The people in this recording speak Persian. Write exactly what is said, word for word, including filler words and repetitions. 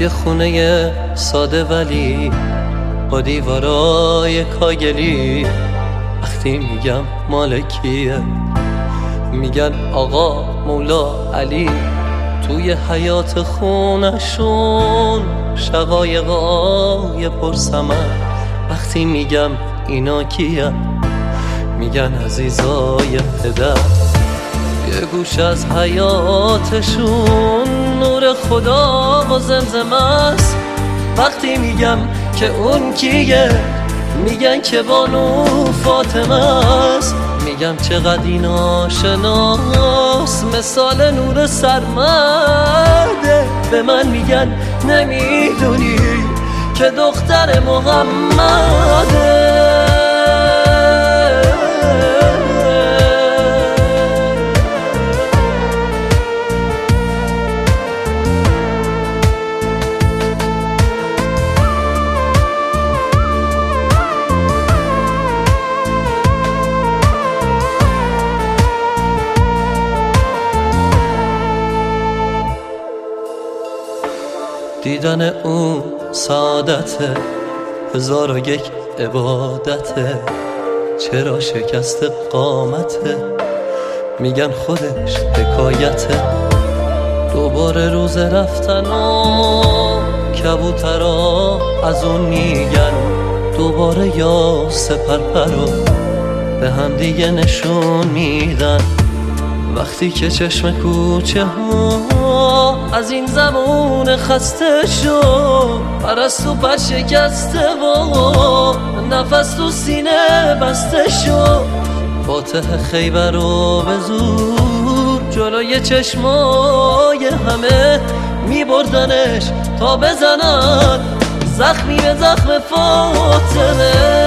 یه خونه ساده ولی با دیوارای کاگلی، وقتی میگم مال کیه میگن آقا مولا علی. توی حیات خونشون شقایقای پرسمن، وقتی میگم اینا کیه میگن عزیزای پدر. یه گوش از حیاتشون نور خدا و زمزمه است، وقتی میگم که اون کیه میگن که بانو فاطمه است. میگم چقدر این آشناس مثال نور سرمده، به من میگن نمیدونی که دختر محمده. دیدن اون سعادته، هزار و یک عبادته. چرا شکست قامته میگن خودش حکایته. دوباره روز رفتن و کبوترا از اون میگن دوباره یا سپرپرو به هم دیگه نشون میدن. وقتی که چشم کوچه ها از این زمان خسته شد، پرستو پر شکسته و نفس تو سینه بسته شد، فاتح خیبر رو به زور جلوی چشمای همه میبردنش تا بزنن زخمی به زخم فاطمه.